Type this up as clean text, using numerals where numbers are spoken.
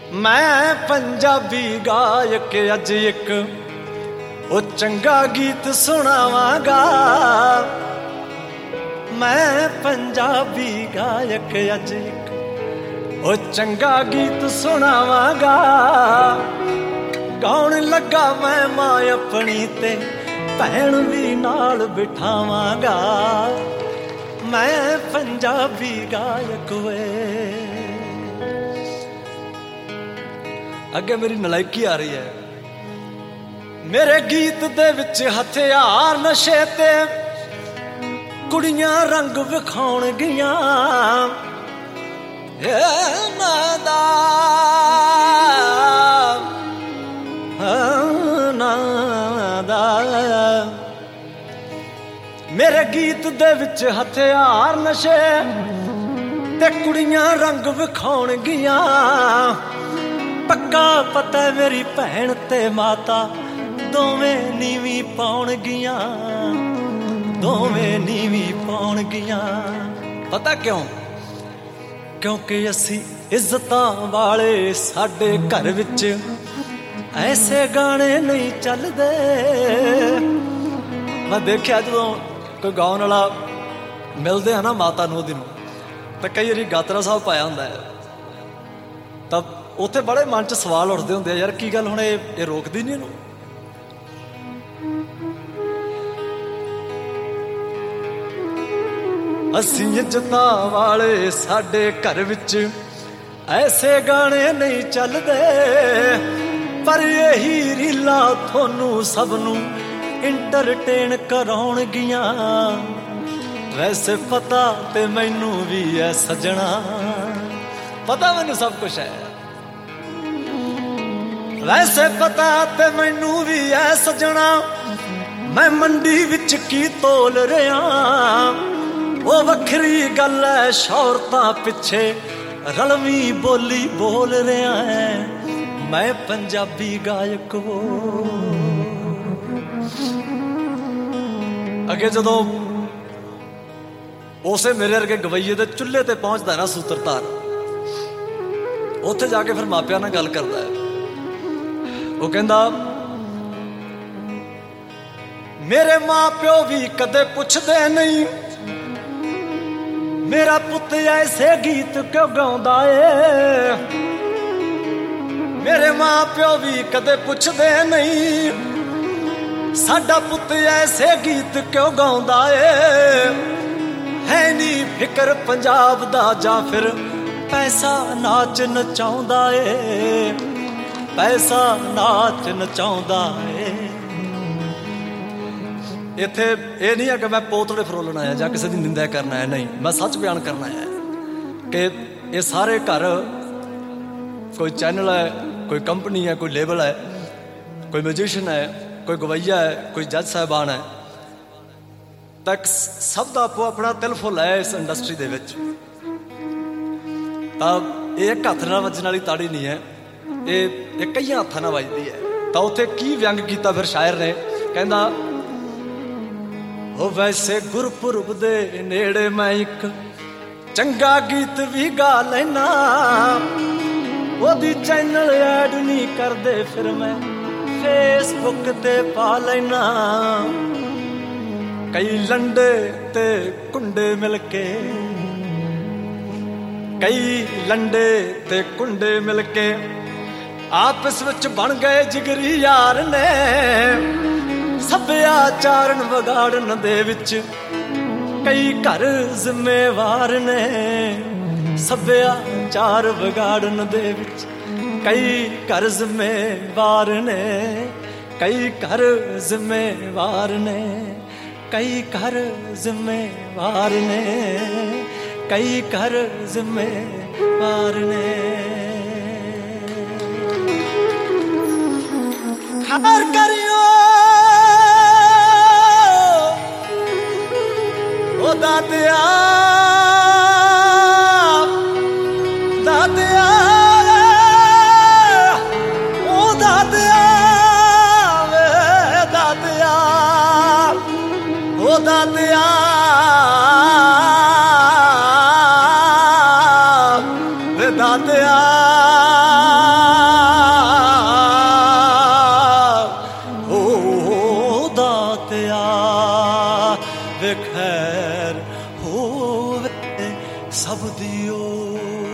मैं पंजाबी गायक अज एक ओ चंगा गीत सुनावांगा। मैं पंजाबी गायक अज एक ओ चंगा गीत सुनावांगा। गाउण लगा मैं मां अपनी ते भैन भी नाल बिठावांगा। मैं पंजाबी गायक वे। अगे मेरी नलायकी आ रही है। मेरे गीत दे विच हथियार नशे ते कुड़ियां रंग विखाउण गियां। नादा नादा मेरे गीत दे विच हथियार नशे ते कुड़ियां रंग विखाउण गियां। पक्का पता है मेरी भैन ते माता दोवें नीवी पाउण गियां। दोवें नीवी पाउण गियां। पता क्यों? क्योंकि असी इज्जतां वाले साडे घर विच ऐसे गाने नहीं चलदे। मैं देखिया जो कोई गाउण वाला मिलदे है ना माता नूं दी नूं तां कई वारी गातरा साहब पाया हुंदा है। तब उत्थे बड़े मन च सवाल उठते होंगे यार की गल हुण ये रोकदी नहीं इहनूं। असीं इज्जतां वाले साडे घर विच ऐसे गाने नहीं चलदे। पर यही रीलां थोनू सबनू इंटरटेन कराउण गियां। वैसे पता ते मैनू भी है सजना, पता मैनू सब कुछ है। वैसे पता ते मैनू भी है सजना मैं मंडी विच की तोल रहा। वो वखरी गल है शौहरतां पिछे रलवी बोली बोल रहा है। मैं पंजाबी गायक हो। अगे जदों उसे मेरे वर्गे गवैये दे चुल्हे ते पहुंचदा ना सूत्रधार, उत्थे जाके फिर मापियां नाल गल करदा है। वो कहंदा मेरे मां प्यो भी कदे पुछदे नहीं मेरा पुत ऐसे गीत क्यों गाउंदा है। मेरे मां प्यो भी कदे पुछदे नहीं साडा पुत ऐसे गीत क्यों गाउंदा है नी फिकर पंजाब दा जां फिर पैसा नाच नचाउंदा है। पैसा नाच नचाउंदा है। इत्थे ये नहीं है कि मैं पोतड़े फरोलना है जां किसी दी निंदा करना है, नहीं, मैं सच बयान करना है कि ये सारे घर कोई चैनल है, कोई कंपनी है, कोई लेबल है, कोई म्यूजिशियन है, कोई गवैया है, कोई जज साहबान है, तक सब दा आपो अपना तिल फुल है इस इंडस्ट्री दे विच। तब एक हथ नाल वजन वाली ताड़ी नहीं है, ये कई हत्थां नाल वजदी है। तो उत्थे की व्यंग कीता फिर शायर ने, कहंदा ओ वैसे गुरपुरब दे नेड़े मैं एक चंगा गीत भी गा लेना। ओदी चैनल ऐड नहीं करदे फिर मैं फेसबुक ते पा लेना। कई लंडे ते कुंडे मिलके, कई लंडे ते कुंडे मिलके आपस विच बन गए जिगरी यार ने। सभ्याचारण विगाड़न दे विच कई घर जिम्मेवार ने। सभ्याचार विगाड़न दे विच कई घर जिम्मेवार ने। कई घर जिम्मेवार ने। कई घर जिम्मेवार ने। कई घर जिम्मेवार ने। खबर करियो ओ दादिया, दादिया ओ दादिया, वे दादिया ओ दादिया वे दादिया। ਖੈਰ ਹੋਵੇ ਸਭ ਦਿਓ।